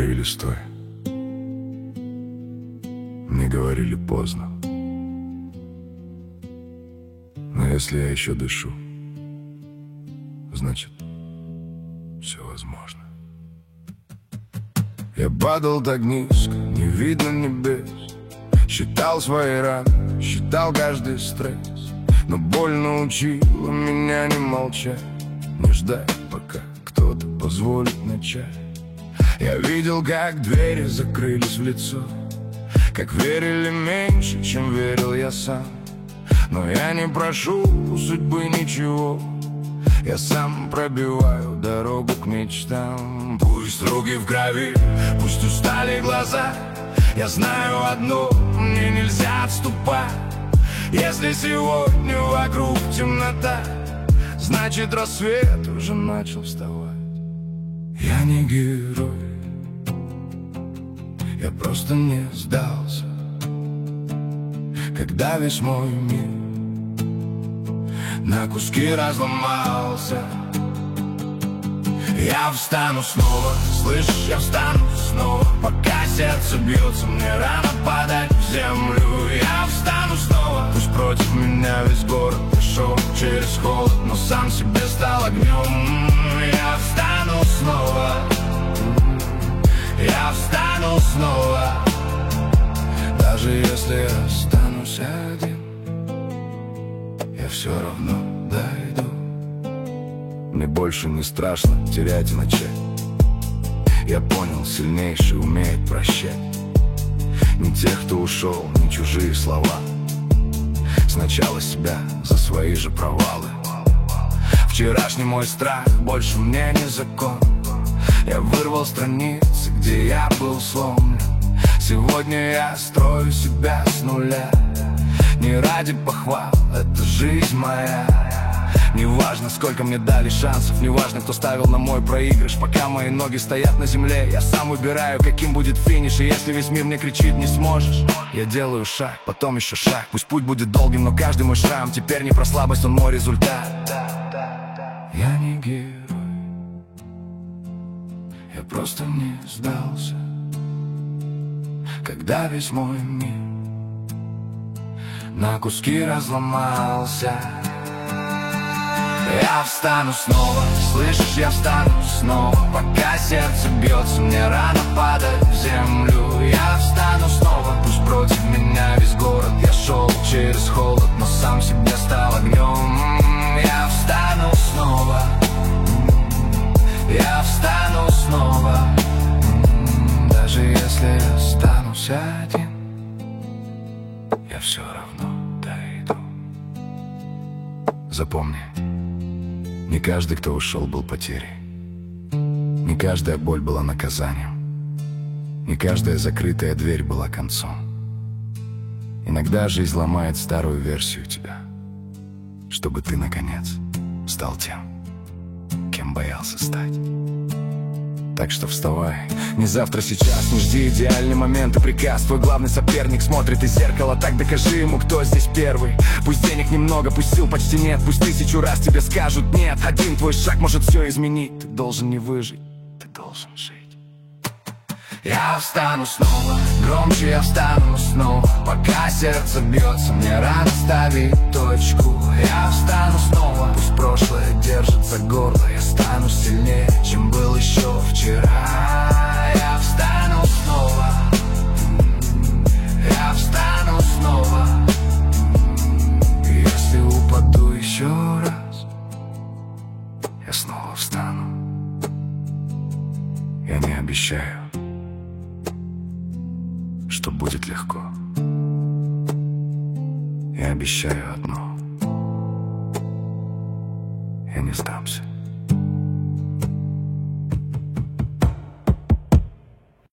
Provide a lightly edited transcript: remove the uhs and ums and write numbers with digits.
говорили стой, мне говорили поздно. Но если я еще дышу, значит, все возможно. Я падал так низко, не видно небес, считал свои раны, считал каждый стресс. Но боль научила меня не молчать, не ждать, пока кто-то позволит начать. Я видел, как двери закрылись в лицо, как верили меньше, чем верил я сам. Но я не прошу у судьбы ничего, я сам пробиваю дорогу к мечтам. Пусть руки в крови, пусть устали глаза, я знаю одно, мне нельзя отступать. Если сегодня вокруг темнота, значит рассвет уже начал вставать. Я не герой, я просто не сдался, когда весь мой мир на куски разломался. Я встану снова, слышишь, я встану снова, пока сердце бьется, мне рано падать в землю. Я встану снова, пусть против меня весь город пришел через холод, но сам себе стал огнем. Я встану снова, я встану снова, даже если я останусь один, я все равно дойду. Мне больше не страшно терять и начать. Я понял, сильнейший умеет прощать. Не тех, кто ушел, не чужие слова, сначала себя за свои же провалы. Вчерашний мой страх больше мне не закон. Я вырвал страницы, где я был сломлен. Сегодня я строю себя с нуля. Не ради похвал, это жизнь моя. Не важно, сколько мне дали шансов, не важно, кто ставил на мой проигрыш. Пока мои ноги стоят на земле, я сам выбираю, каким будет финиш. И если весь мир мне кричит «не сможешь», я делаю шаг, потом еще шаг. Пусть путь будет долгим, но каждый мой шрам теперь не про слабость, он мой результат. Я не герой, я просто не сдался, когда весь мой мир на куски разломался. Я встану снова, слышишь, я встану снова, пока сердце бьется, мне рано падать в землю. Я встану снова, пусть против меня весь город, я шел через холод, но сам себе стал огнем. Я встану снова, я встану снова, даже если я останусь один, я все равно дойду. Запомни, не каждый, кто ушел, был потерей. Не каждая боль была наказанием. Не каждая закрытая дверь была концом. Иногда жизнь ломает старую версию тебя, чтобы ты, наконец, стал тем, кем боялся стать. Так что вставай, не завтра, сейчас, не жди идеальный момент и приказ. Твой главный соперник смотрит из зеркала, так докажи ему, кто здесь первый. Пусть денег немного, пусть сил почти нет, пусть 1000 раз тебе скажут нет. Один твой шаг может все изменить, ты должен не выжить, ты должен жить. Я встану снова, громче я встану снова, пока сердце бьется, мне рано ставить точку. Я встану снова, пусть прошлое держит за горло, я стану сильнее, чем был еще вчера. Я встану снова, я встану снова, и если упаду еще раз, я снова встану. Я не обещаю, что будет легко. Я обещаю одно: я не сдамся.